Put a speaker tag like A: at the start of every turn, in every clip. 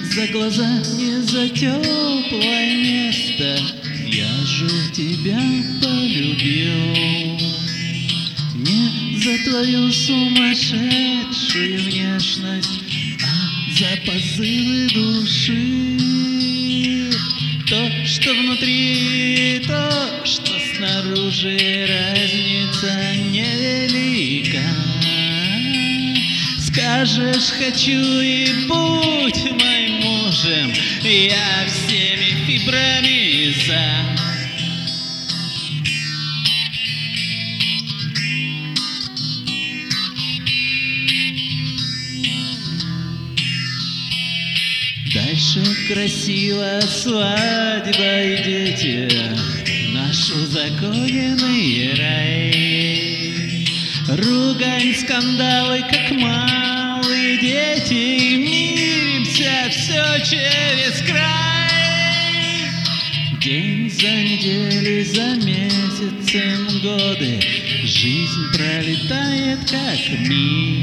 A: за глаза, не за теплое место. Я же тебя полюбил не за твою сумасшедшую внешность, а за позывы души. То, что внутри, то, что снаружи, разница невелика. Скажешь «хочу» и будь моим мужем, я всеми фибрами за. Дальше красиво свадьба и дети, наш узаконенный рай. Ругань, скандалы, как малые дети, миримся все через край. День за неделей, за месяцем годы, жизнь пролетает как миг.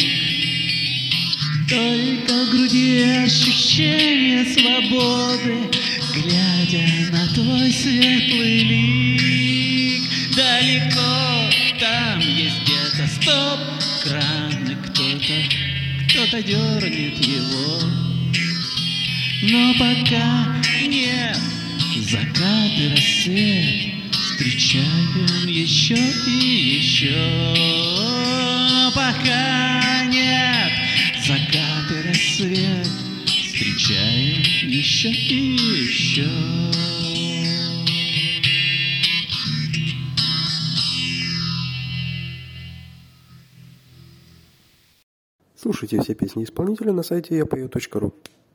A: Только в груди ощущение свободы, глядя на твой светлый лик. Далеко там есть где-то стоп-кран, и кто-то дернет его. Но пока нет, закат и рассвет встречаем еще и еще. Но пока нет, закат и рассвет встречаем еще и еще.
B: Слушайте все песни исполнителя на сайте yapeo.ru.